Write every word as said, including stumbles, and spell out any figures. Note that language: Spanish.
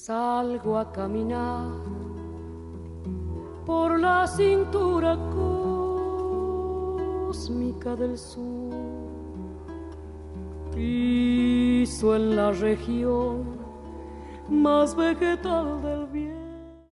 Salgo a caminar por la cintura cósmica del sur, piso en la región más vegetal del viento